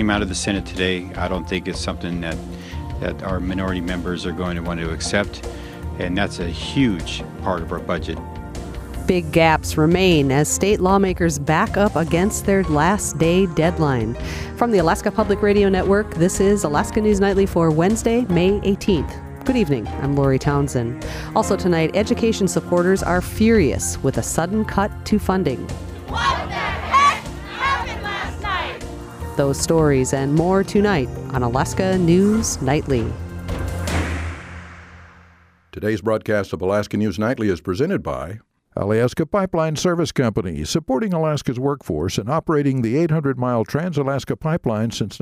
came out of the Senate today, I don't think it's something that our minority members are going to want to accept, and that's a huge part of our budget. Big gaps remain as state lawmakers back up against their last day deadline. From the Alaska Public Radio Network, this is Alaska News Nightly for Wednesday, May 18th. Good evening, I'm Lori Townsend. Also tonight, education supporters are furious with a sudden cut to funding. What the heck happened last night? Those stories and more tonight on Alaska News Nightly. Today's broadcast of Alaska News Nightly is presented by Alaska Pipeline Service Company, supporting Alaska's workforce and operating the 800-mile Trans-Alaska Pipeline since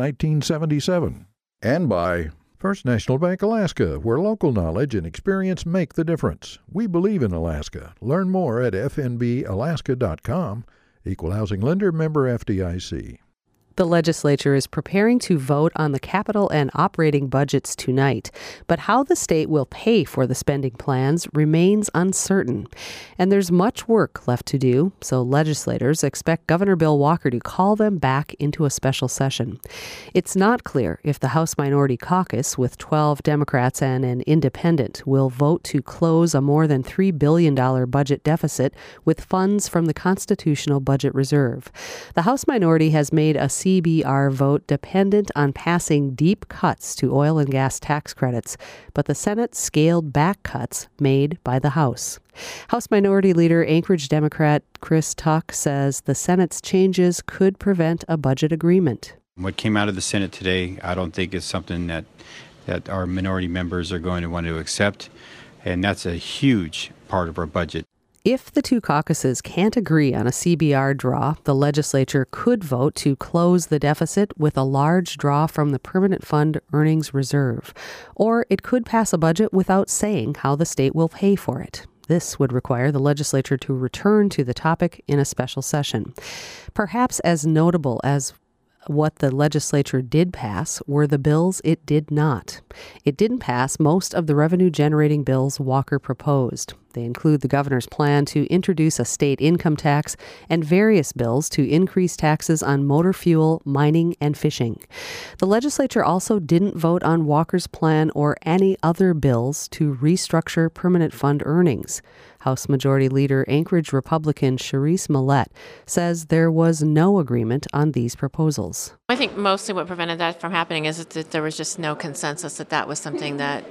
1977. And by First National Bank Alaska, where local knowledge and experience make the difference. We believe in Alaska. Learn more at fnbalaska.com. Equal Housing Lender, member FDIC. The legislature is preparing to vote on the capital and operating budgets tonight, but how the state will pay for the spending plans remains uncertain. And there's much work left to do, so legislators expect Governor Bill Walker to call them back into a special session. It's not clear if the House Minority Caucus, with 12 Democrats and an independent, will vote to close a more than $3 billion budget deficit with funds from the Constitutional Budget Reserve. The House minority has made a CBR vote dependent on passing deep cuts to oil and gas tax credits, but the Senate scaled back cuts made by the House. House Minority Leader Anchorage Democrat Chris Tuck says the Senate's changes could prevent a budget agreement. What came out of the Senate today, I don't think is something that our minority members are going to want to accept, and that's a huge part of our budget. If the two caucuses can't agree on a CBR draw, the legislature could vote to close the deficit with a large draw from the Permanent Fund Earnings Reserve. Or it could pass a budget without saying how the state will pay for it. This would require the legislature to return to the topic in a special session. Perhaps as notable as what the legislature did pass were the bills it did not. It didn't pass most of the revenue-generating bills Walker proposed. They include the governor's plan to introduce a state income tax and various bills to increase taxes on motor fuel, mining, and fishing. The legislature also didn't vote on Walker's plan or any other bills to restructure permanent fund earnings. House Majority Leader Anchorage Republican Charisse Millett says there was no agreement on these proposals. I think mostly what prevented that from happening is that there was just no consensus that was something that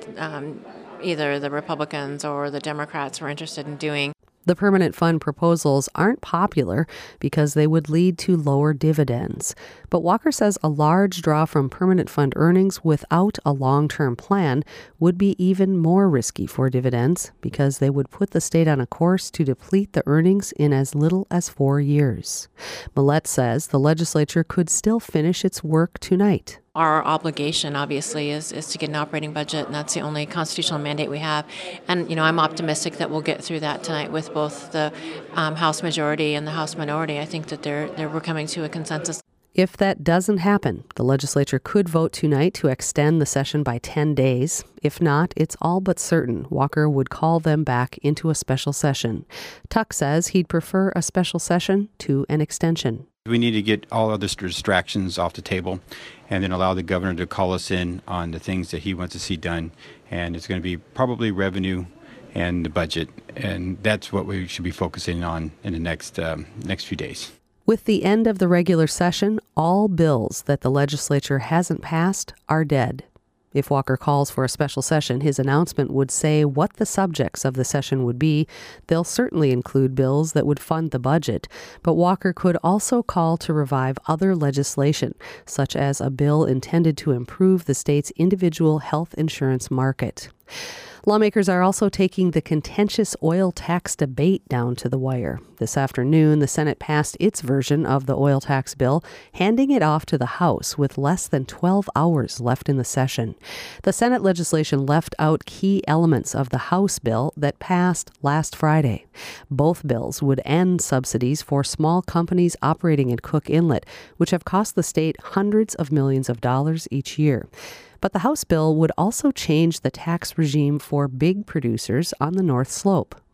either the Republicans or the Democrats were interested in doing. The permanent fund proposals aren't popular because they would lead to lower dividends. But Walker says a large draw from permanent fund earnings without a long-term plan would be even more risky for dividends because they would put the state on a course to deplete the earnings in as little as 4 years. Millett says the legislature could still finish its work tonight. Our obligation, obviously, is to get an operating budget, and that's the only constitutional mandate we have. And, I'm optimistic that we'll get through that tonight with both the House majority and the House minority. I think that we're coming to a consensus. If that doesn't happen, the legislature could vote tonight to extend the session by 10 days. If not, it's all but certain Walker would call them back into a special session. Tuck says he'd prefer a special session to an extension. We need to get all other distractions off the table and then allow the governor to call us in on the things that he wants to see done. And it's going to be probably revenue and the budget. And that's what we should be focusing on in the next few days. With the end of the regular session, all bills that the legislature hasn't passed are dead. If Walker calls for a special session, his announcement would say what the subjects of the session would be. They'll certainly include bills that would fund the budget, but Walker could also call to revive other legislation, such as a bill intended to improve the state's individual health insurance market. Lawmakers are also taking the contentious oil tax debate down to the wire. This afternoon, the Senate passed its version of the oil tax bill, handing it off to the House with less than 12 hours left in the session. The Senate legislation left out key elements of the House bill that passed last Friday. Both bills would end subsidies for small companies operating in Cook Inlet, which have cost the state hundreds of millions of dollars each year. But the House bill would also change the tax regime for big producers on the North Slope.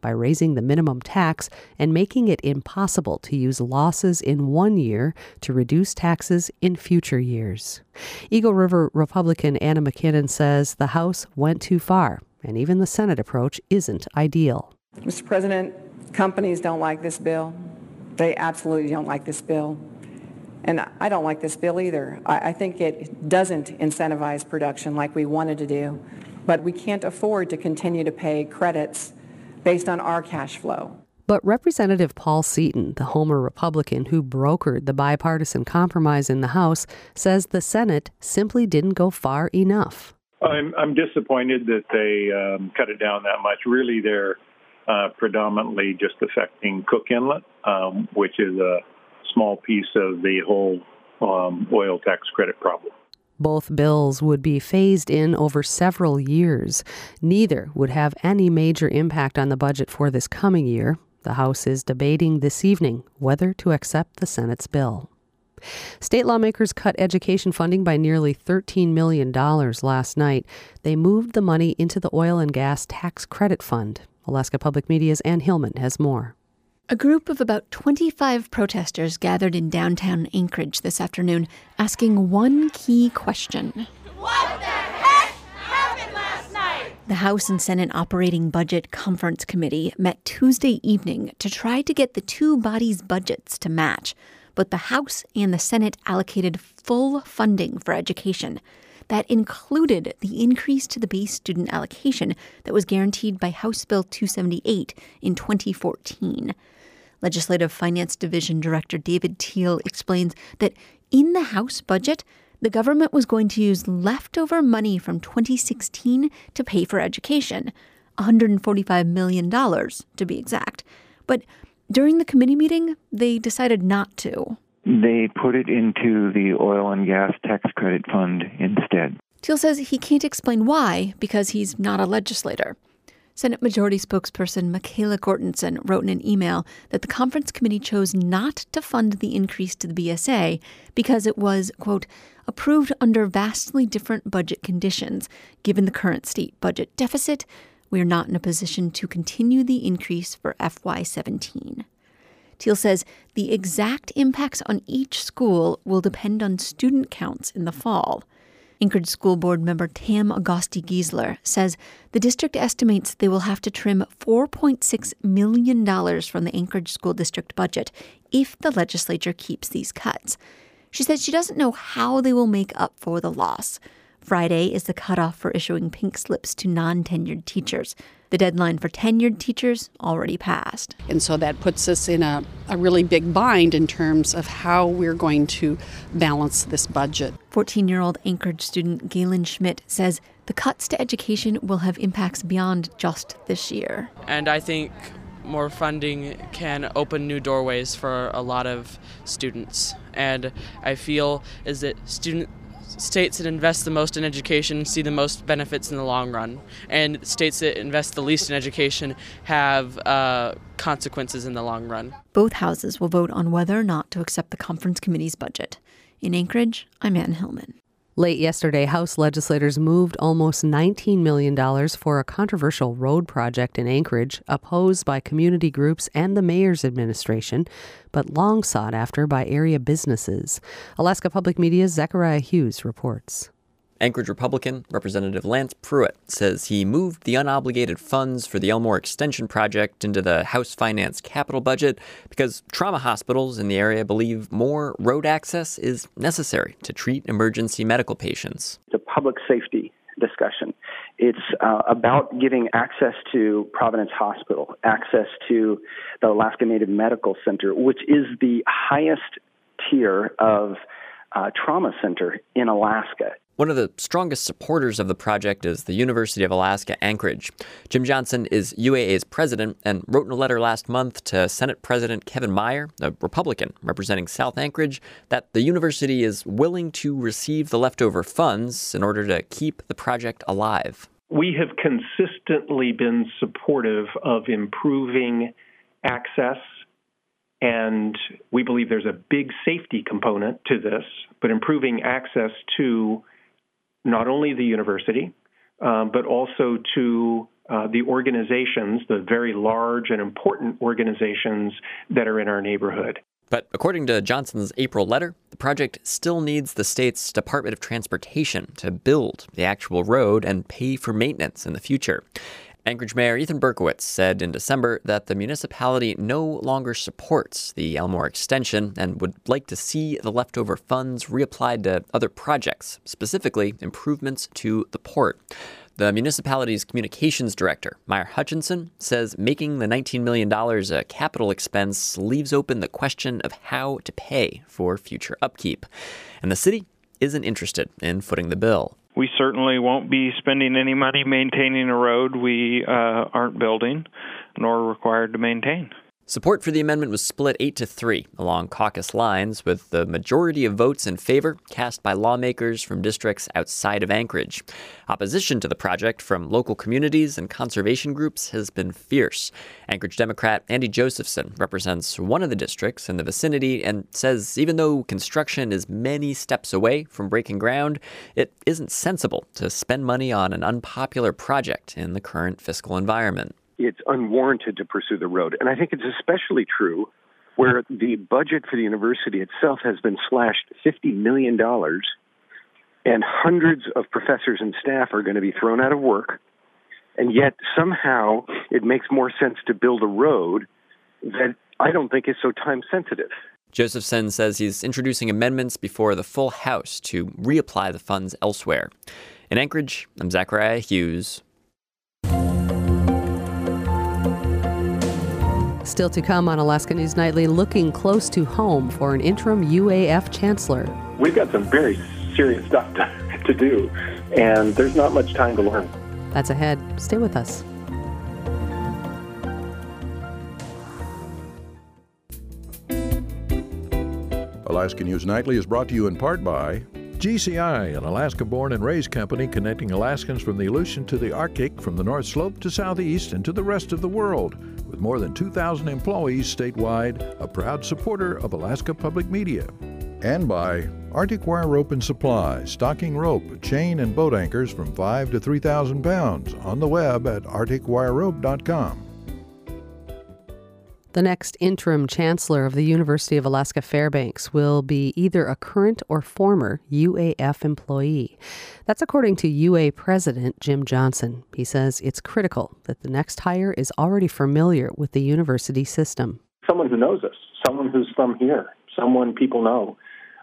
by raising the minimum tax and making it impossible to use losses in one year to reduce taxes in future years. Eagle River Republican Anna McKinnon says the House went too far, and even the Senate approach isn't ideal. Mr. President, companies don't like this bill. They absolutely don't like this bill. And I don't like this bill either. I think it doesn't incentivize production like we wanted to do, but we can't afford to continue to pay credits based on our cash flow. But Representative Paul Seaton, the Homer Republican who brokered the bipartisan compromise in the House, says the Senate simply didn't go far enough. I'm disappointed that they cut it down that much. Really, they're predominantly just affecting Cook Inlet, which is a small piece of the whole oil tax credit problem. Both bills would be phased in over several years. Neither would have any major impact on the budget for this coming year. The House is debating this evening whether to accept the Senate's bill. State lawmakers cut education funding by nearly $13 million last night. They moved the money into the Oil and Gas Tax Credit Fund. Alaska Public Media's Ann Hillman has more. A group of about 25 protesters gathered in downtown Anchorage this afternoon asking one key question. What the heck happened last night? The House and Senate Operating Budget Conference Committee met Tuesday evening to try to get the two bodies' budgets to match, but the House and the Senate allocated full funding for education. That included the increase to the base student allocation that was guaranteed by House Bill 278 in 2014. Legislative Finance Division Director David Teal explains that in the House budget, the government was going to use leftover money from 2016 to pay for education, $145 million to be exact. But during the committee meeting, they decided not to. They put it into the Oil and Gas Tax Credit Fund instead. Teal says he can't explain why because he's not a legislator. Senate Majority Spokesperson Michaela Gortenson wrote in an email that the conference committee chose not to fund the increase to the BSA because it was, quote, approved under vastly different budget conditions. Given the current state budget deficit, we are not in a position to continue the increase for FY17. Teal says the exact impacts on each school will depend on student counts in the fall. Anchorage School Board member Tam Agosti-Giesler says the district estimates they will have to trim $4.6 million from the Anchorage School District budget if the legislature keeps these cuts. She says she doesn't know how they will make up for the loss. Friday is the cutoff for issuing pink slips to non-tenured teachers. The deadline for tenured teachers already passed. And so that puts us in a really big bind in terms of how we're going to balance this budget. 14-year-old Anchorage student Galen Schmidt says the cuts to education will have impacts beyond just this year. And I think more funding can open new doorways for a lot of students. And I feel is that states that invest the most in education see the most benefits in the long run, and states that invest the least in education have consequences in the long run. Both houses will vote on whether or not to accept the conference committee's budget. In Anchorage, I'm Ann Hillman. Late yesterday, House legislators moved almost $19 million for a controversial road project in Anchorage, opposed by community groups and the mayor's administration, but long sought after by area businesses. Alaska Public Media's Zechariah Hughes reports. Anchorage Republican Representative Lance Pruitt says he moved the unobligated funds for the Elmore Extension project into the House Finance capital budget because trauma hospitals in the area believe more road access is necessary to treat emergency medical patients. It's a public safety discussion. It's about giving access to Providence Hospital, access to the Alaska Native Medical Center, which is the highest tier of trauma center in Alaska. One of the strongest supporters of the project is the University of Alaska Anchorage. Jim Johnson is UAA's president and wrote in a letter last month to Senate President Kevin Meyer, a Republican representing South Anchorage, that the university is willing to receive the leftover funds in order to keep the project alive. We have consistently been supportive of improving access, and we believe there's a big safety component to this, but improving access to not only the university, but also to the organizations, the very large and important organizations that are in our neighborhood. But according to Johnson's April letter, the project still needs the state's Department of Transportation to build the actual road and pay for maintenance in the future. Anchorage Mayor Ethan Berkowitz said in December that the municipality no longer supports the Elmore extension and would like to see the leftover funds reapplied to other projects, specifically improvements to the port. The municipality's communications director, Meyer Hutchinson, says making the $19 million a capital expense leaves open the question of how to pay for future upkeep. And the city isn't interested in footing the bill. We certainly won't be spending any money maintaining a road we aren't building nor required to maintain. Support for the amendment was split 8-3 along caucus lines, with the majority of votes in favor cast by lawmakers from districts outside of Anchorage. Opposition to the project from local communities and conservation groups has been fierce. Anchorage Democrat Andy Josephson represents one of the districts in the vicinity and says even though construction is many steps away from breaking ground, it isn't sensible to spend money on an unpopular project in the current fiscal environment. It's unwarranted to pursue the road. And I think it's especially true where the budget for the university itself has been slashed $50 million, and hundreds of professors and staff are going to be thrown out of work. And yet somehow it makes more sense to build a road that I don't think is so time sensitive. Josephson says he's introducing amendments before the full House to reapply the funds elsewhere. In Anchorage, I'm Zachariah Hughes. Still to come on Alaska News Nightly, looking close to home for an interim UAF chancellor. We've got some very serious stuff to do, and there's not much time to learn. That's ahead. Stay with us. Alaska News Nightly is brought to you in part by GCI, an Alaska-born and raised company connecting Alaskans from the Aleutian to the Arctic, from the North Slope to Southeast, and to the rest of the world. With more than 2,000 employees statewide, a proud supporter of Alaska Public Media. And by Arctic Wire Rope and Supply, stocking rope, chain, and boat anchors from 5 to 3,000 pounds on the web at arcticwirerope.com. The next interim chancellor of the University of Alaska Fairbanks will be either a current or former UAF employee. That's according to UA President Jim Johnson. He says it's critical that the next hire is already familiar with the university system. Someone who knows us, someone who's from here, someone people know.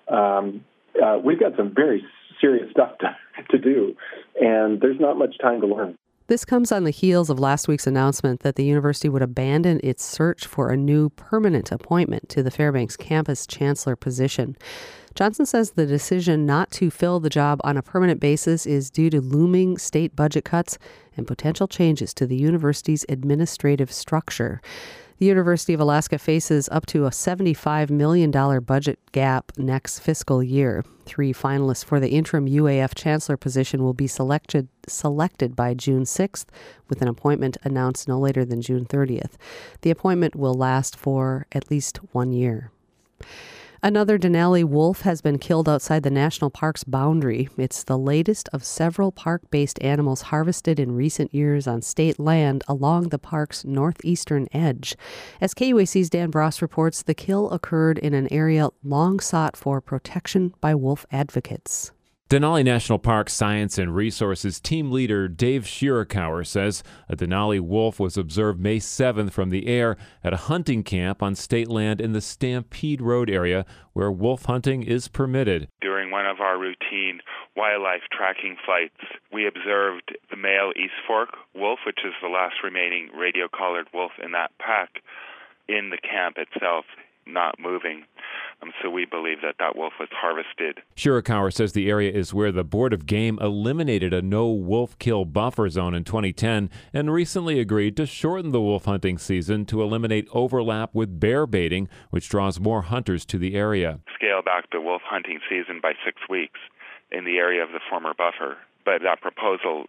We've got some very serious stuff to do, and there's not much time to learn. This comes on the heels of last week's announcement that the university would abandon its search for a new permanent appointment to the Fairbanks campus chancellor position. Johnson says the decision not to fill the job on a permanent basis is due to looming state budget cuts and potential changes to the university's administrative structure. The University of Alaska faces up to a $75 million budget gap next fiscal year. 3 finalists for the interim UAF chancellor position will be selected by June 6th, with an appointment announced no later than June 30th. The appointment will last for at least 1 year. Another Denali wolf has been killed outside the national park's boundary. It's the latest of several park-based animals harvested in recent years on state land along the park's northeastern edge. As KUAC's Dan Bross reports, the kill occurred in an area long sought for protection by wolf advocates. Denali National Park Science and Resources team leader Dave Shirakawa says a Denali wolf was observed May 7th from the air at a hunting camp on state land in the Stampede Road area where wolf hunting is permitted. During one of our routine wildlife tracking flights, we observed the male East Fork wolf, which is the last remaining radio-collared wolf in that pack, in the camp itself, not moving. So we believe that wolf was harvested. Shirakawa says the area is where the Board of Game eliminated a no wolf kill buffer zone in 2010 and recently agreed to shorten the wolf hunting season to eliminate overlap with bear baiting, which draws more hunters to the area. Scale back the wolf hunting season by 6 weeks in the area of the former buffer. But that proposal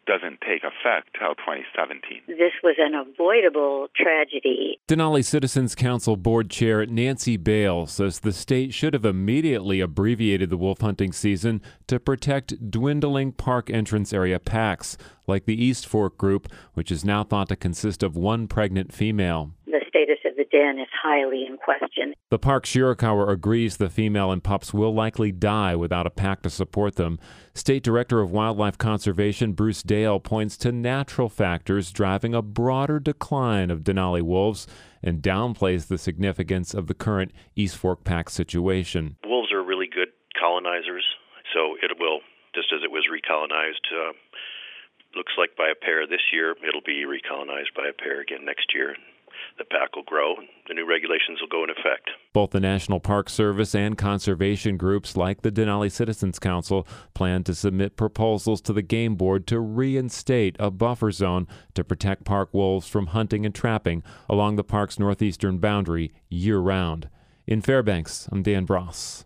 doesn't take effect till 2017. This was an avoidable tragedy. Denali Citizens Council Board Chair Nancy Bale says the state should have immediately abbreviated the wolf hunting season to protect dwindling park entrance area packs, like the East Fork group, which is now thought to consist of one pregnant female. The status of the den is highly in question. The park Shirakawa agrees the female and pups will likely die without a pack to support them. State Director of Wildlife Conservation Bruce Dale points to natural factors driving a broader decline of Denali wolves and downplays the significance of the current East Fork pack situation. Wolves are really good colonizers, so it will, just as it was recolonized, looks like by a pair this year, it'll be recolonized by a pair again next year. The pack will grow, and the new regulations will go in effect. Both the National Park Service and conservation groups like the Denali Citizens Council plan to submit proposals to the Game Board to reinstate a buffer zone to protect park wolves from hunting and trapping along the park's northeastern boundary year-round. In Fairbanks, I'm Dan Bross.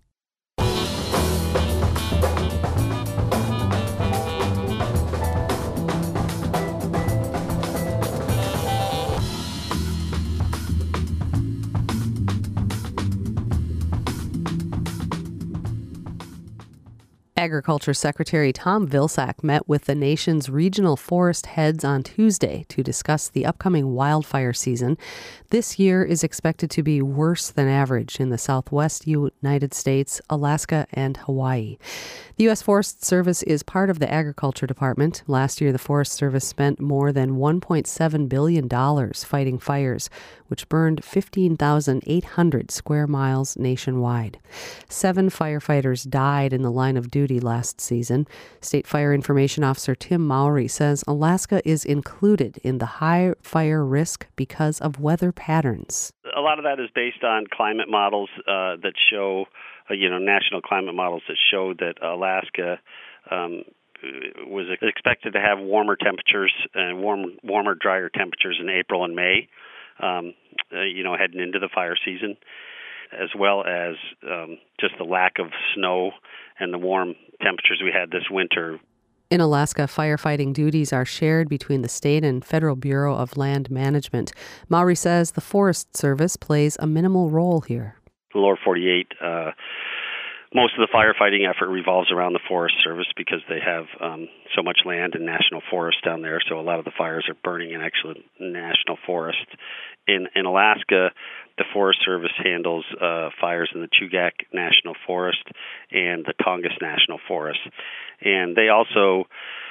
Agriculture Secretary Tom Vilsack met with the nation's regional forest heads on Tuesday to discuss the upcoming wildfire season. This year is expected to be worse than average in the southwest United States, Alaska, and Hawaii. The U.S. Forest Service is part of the Agriculture Department. Last year, the Forest Service spent more than $1.7 billion fighting fires, which burned 15,800 square miles nationwide. 7 firefighters died in the line of duty last season. State Fire Information Officer Tim Mowry says Alaska is included in the high fire risk because of weather patterns. A lot of that is based on climate models that show, national climate models that show that Alaska was expected to have warmer temperatures and warmer, drier temperatures in April and May, heading into the fire season, as well as just the lack of snow and the warm temperatures we had this winter. In Alaska, firefighting duties are shared between the state and Federal Bureau of Land Management. Mowry says the Forest Service plays a minimal role here. The lower 48, most of the firefighting effort revolves around the Forest Service because they have so much land and national forest down there, so a lot of the fires are burning in actual national forest. In Alaska, the Forest Service handles fires in the Chugach National Forest and the Tongass National Forest. And they also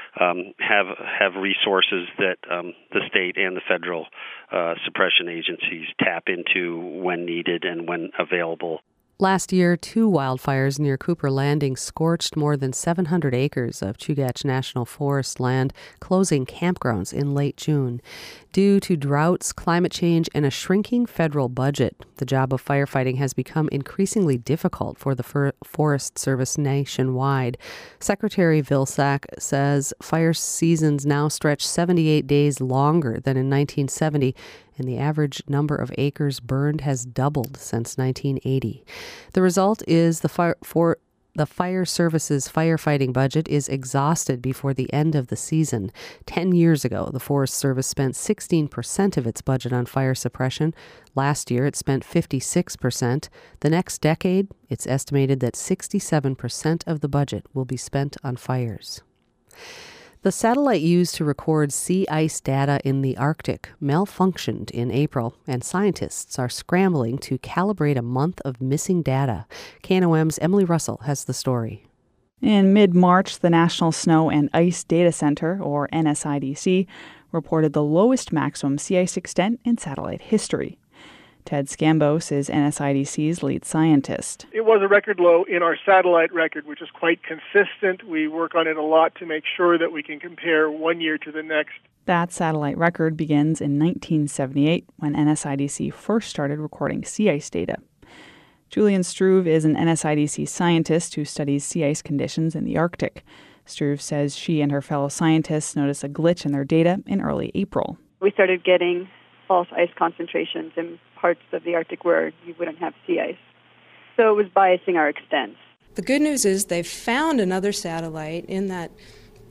have resources that the state and the federal suppression agencies tap into when needed and when available. Last year, 2 wildfires near Cooper Landing scorched more than 700 acres of Chugach National Forest land, closing campgrounds in late June. Due to droughts, climate change, and a shrinking federal budget, the job of firefighting has become increasingly difficult for the Forest Service nationwide. Secretary Vilsack says fire seasons now stretch 78 days longer than in 1970, and the average number of acres burned has doubled since 1980. The result is the Fire Service's firefighting budget is exhausted before the end of the season. 10 years ago, the Forest Service spent 16% of its budget on fire suppression. Last year, it spent 56%. The next decade, it's estimated that 67% of the budget will be spent on fires. The satellite used to record sea ice data in the Arctic malfunctioned in April, and scientists are scrambling to calibrate a month of missing data. KNOM's Emily Russell has the story. In mid-March, the National Snow and Ice Data Center, or NSIDC, reported the lowest maximum sea ice extent in satellite history. Ted Scambos is NSIDC's lead scientist. It was a record low in our satellite record, which is quite consistent. We work on it a lot to make sure that we can compare one year to the next. That satellite record begins in 1978, when NSIDC first started recording sea ice data. Julian Struve is an NSIDC scientist who studies sea ice conditions in the Arctic. Struve says she and her fellow scientists noticed a glitch in their data in early April. We started getting false ice concentrations in parts of the Arctic where you wouldn't have sea ice. So it was biasing our extents. The good news is they've found another satellite in that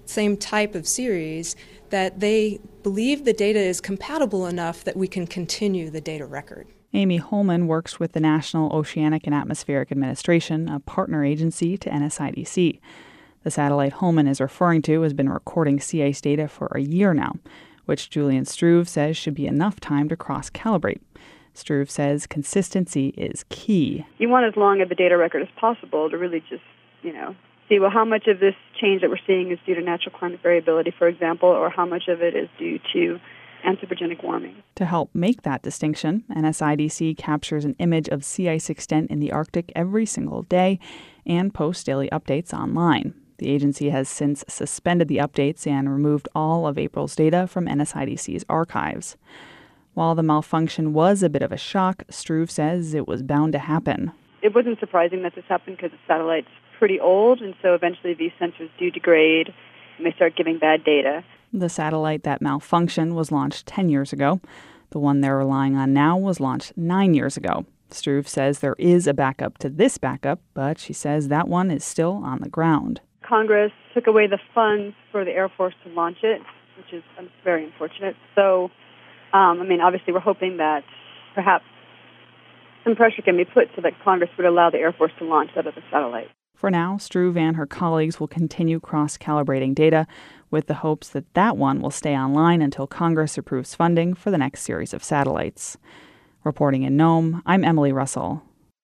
same type of series, that they believe the data is compatible enough that we can continue the data record. Amy Holman works with the National Oceanic and Atmospheric Administration, a partner agency to NSIDC. The satellite Holman is referring to has been recording sea ice data for a year now, which Julian Struve says should be enough time to cross-calibrate. Struve says consistency is key. You want as long of the data record as possible to really just, see, well, how much of this change that we're seeing is due to natural climate variability, for example, or how much of it is due to anthropogenic warming. To help make that distinction, NSIDC captures an image of sea ice extent in the Arctic every single day and posts daily updates online. The agency has since suspended the updates and removed all of April's data from NSIDC's archives. While the malfunction was a bit of a shock, Struve says it was bound to happen. It wasn't surprising that this happened because the satellite's pretty old, and so eventually these sensors do degrade and they start giving bad data. The satellite that malfunctioned was launched 10 years ago. The one they're relying on now was launched 9 years ago. Struve says there is a backup to this backup, but she says that one is still on the ground. Congress took away the funds for the Air Force to launch it, which is very unfortunate. So, obviously we're hoping that perhaps some pressure can be put so that Congress would allow the Air Force to launch that other satellite. For now, Struve and her colleagues will continue cross-calibrating data with the hopes that that one will stay online until Congress approves funding for the next series of satellites. Reporting in Nome, I'm Emily Russell.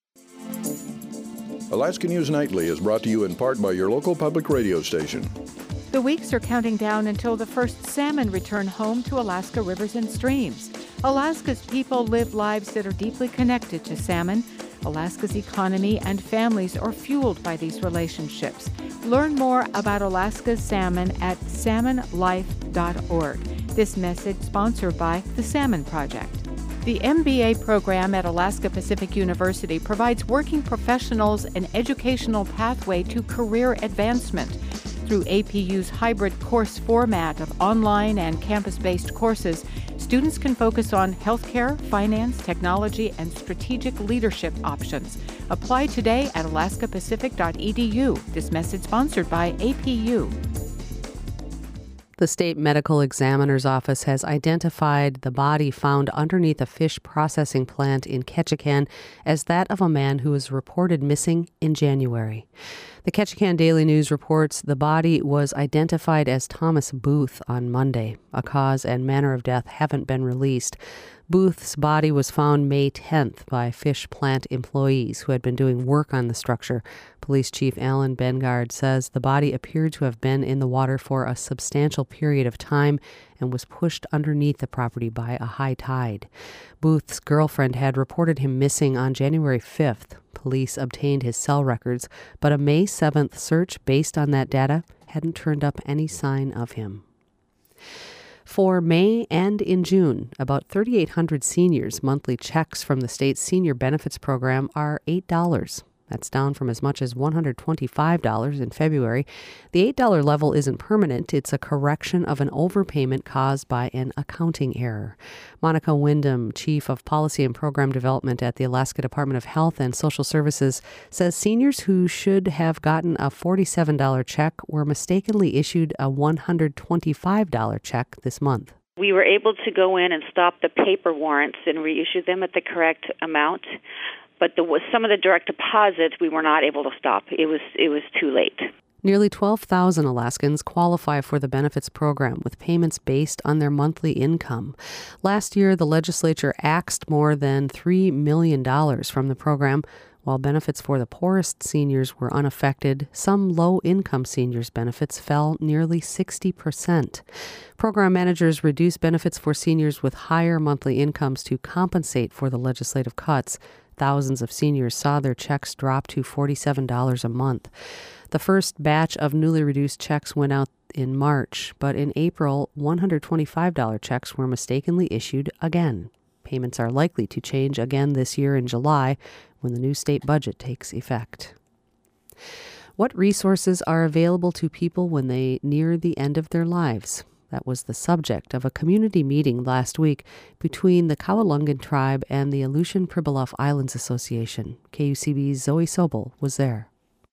Alaska News Nightly is brought to you in part by your local public radio station. The weeks are counting down until the first salmon return home to Alaska rivers and streams. Alaska's people live lives that are deeply connected to salmon. Alaska's economy and families are fueled by these relationships. Learn more about Alaska's salmon at salmonlife.org. This message sponsored by the Salmon Project. The MBA program at Alaska Pacific University provides working professionals an educational pathway to career advancement. Through APU's hybrid course format of online and campus-based courses, students can focus on healthcare, finance, technology, and strategic leadership options. Apply today at alaskapacific.edu. This message sponsored by APU. The state medical examiner's office has identified the body found underneath a fish processing plant in Ketchikan as that of a man who was reported missing in January. The Ketchikan Daily News reports the body was identified as Thomas Booth on Monday. A cause and manner of death haven't been released. Booth's body was found May 10th by fish plant employees who had been doing work on the structure. Police Chief Alan Bengard says the body appeared to have been in the water for a substantial period of time and was pushed underneath the property by a high tide. Booth's girlfriend had reported him missing on January 5th. Police obtained his cell records, but a May 7th search based on that data hadn't turned up any sign of him. For May and in June, about 3,800 seniors' monthly checks from the state's senior benefits program are $8. That's down from as much as $125 in February. The $8 level isn't permanent. It's a correction of an overpayment caused by an accounting error. Monica Wyndham, Chief of Policy and Program Development at the Alaska Department of Health and Social Services, says seniors who should have gotten a $47 check were mistakenly issued a $125 check this month. We were able to go in and stop the paper warrants and reissue them at the correct amount. But some of the direct deposits we were not able to stop. It was too late. Nearly 12,000 Alaskans qualify for the benefits program with payments based on their monthly income. Last year, the legislature axed more than $3 million from the program. While benefits for the poorest seniors were unaffected, some low-income seniors' benefits fell nearly 60%. Program managers reduced benefits for seniors with higher monthly incomes to compensate for the legislative cuts. Thousands of seniors saw their checks drop to $47 a month. The first batch of newly reduced checks went out in March, but in April, $125 checks were mistakenly issued again. Payments are likely to change again this year in July when the new state budget takes effect. What resources are available to people when they near the end of their lives? That was the subject of a community meeting last week between the Kawalungan Tribe and the Aleutian Pribilof Islands Association. KUCB's Zoe Sobel was there.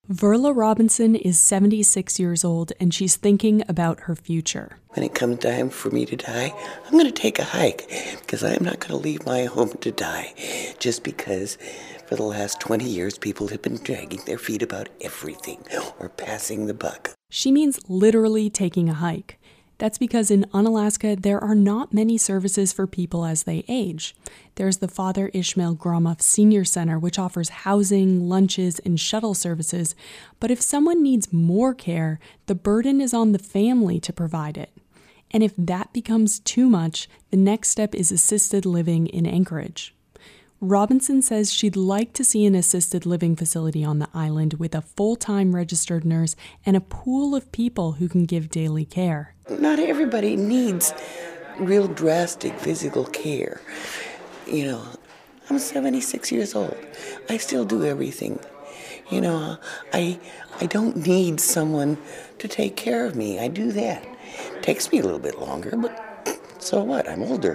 Verla Robinson is 76 years old, and she's thinking about her future. When it comes time for me to die, I'm going to take a hike, because I'm not going to leave my home to die just because for the last 20 years people have been dragging their feet about everything or passing the buck. She means literally taking a hike. That's because in Unalaska, there are not many services for people as they age. There's the Father Ishmael Gromoff Senior Center, which offers housing, lunches, and shuttle services. But if someone needs more care, the burden is on the family to provide it. And if that becomes too much, the next step is assisted living in Anchorage. Robinson says she'd like to see an assisted living facility on the island with a full-time registered nurse and a pool of people who can give daily care. Not everybody needs real drastic physical care. You know, I'm 76 years old. I still do everything. You know, I don't need someone to take care of me. I do that. It takes me a little bit longer, but so what? I'm older.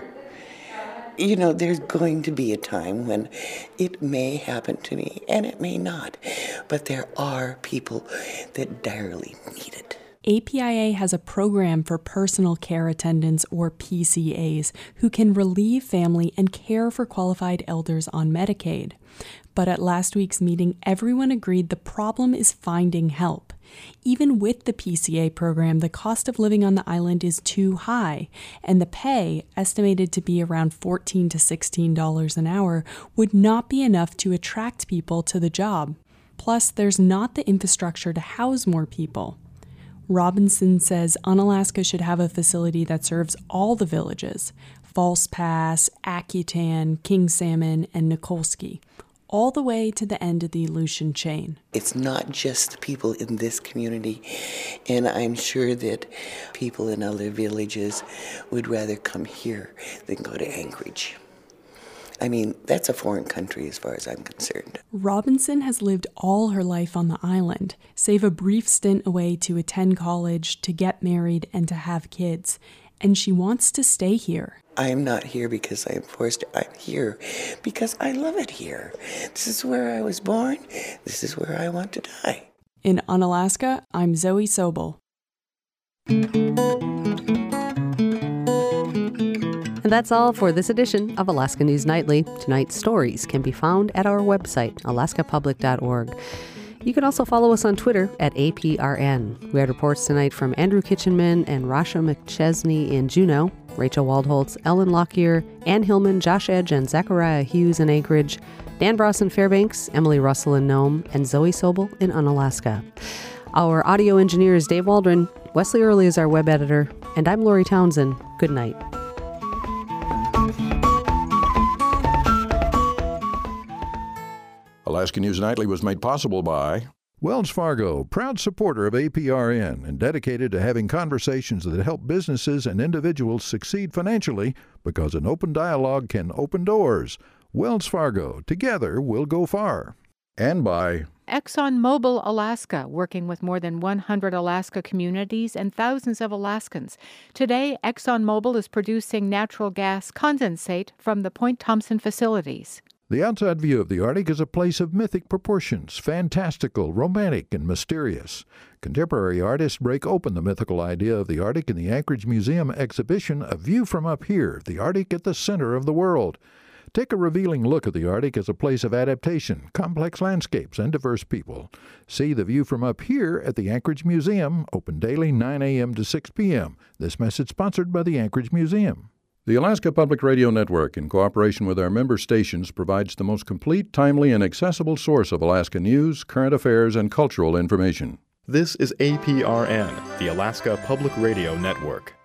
You know, there's going to be a time when it may happen to me, and it may not. But there are people that direly need it. APIA has a program for personal care attendants, or PCAs, who can relieve family and care for qualified elders on Medicaid. But at last week's meeting, everyone agreed the problem is finding help. Even with the PCA program, the cost of living on the island is too high, and the pay, estimated to be around $14 to $16 an hour, would not be enough to attract people to the job. Plus, there's not the infrastructure to house more people. Robinson says Unalaska should have a facility that serves all the villages, False Pass, Akutan, King Salmon, and Nikolsky, all the way to the end of the Aleutian chain. It's not just the people in this community, and I'm sure that people in other villages would rather come here than go to Anchorage. I mean, that's a foreign country as far as I'm concerned. Robinson has lived all her life on the island, save a brief stint away to attend college, to get married, and to have kids. And she wants to stay here. I am not here because I am forced. I'm here because I love it here. This is where I was born. This is where I want to die. In Unalaska, I'm Zoe Sobel. And that's all for this edition of Alaska News Nightly. Tonight's stories can be found at our website, alaskapublic.org. You can also follow us on Twitter at APRN. We had reports tonight from Andrew Kitchenman and Rasha McChesney in Juneau, Rachel Waldholtz, Ellen Lockyer, Ann Hillman, Josh Edge, and Zachariah Hughes in Anchorage, Dan Bross in Fairbanks, Emily Russell in Nome, and Zoe Sobel in Unalaska. Our audio engineer is Dave Waldron, Wesley Early is our web editor, and I'm Lori Townsend. Good night. Alaska News Nightly was made possible by Wells Fargo, proud supporter of APRN and dedicated to having conversations that help businesses and individuals succeed financially, because an open dialogue can open doors. Wells Fargo, together we'll go far. And by ExxonMobil Alaska, working with more than 100 Alaska communities and thousands of Alaskans. Today, ExxonMobil is producing natural gas condensate from the Point Thompson facilities. The outside view of the Arctic is a place of mythic proportions, fantastical, romantic, and mysterious. Contemporary artists break open the mythical idea of the Arctic in the Anchorage Museum exhibition, A View from Up Here, the Arctic at the Center of the World. Take a revealing look at the Arctic as a place of adaptation, complex landscapes, and diverse people. See The View from Up Here at the Anchorage Museum, open daily 9 a.m. to 6 p.m. This message sponsored by the Anchorage Museum. The Alaska Public Radio Network, in cooperation with our member stations, provides the most complete, timely, and accessible source of Alaska news, current affairs, and cultural information. This is APRN, the Alaska Public Radio Network.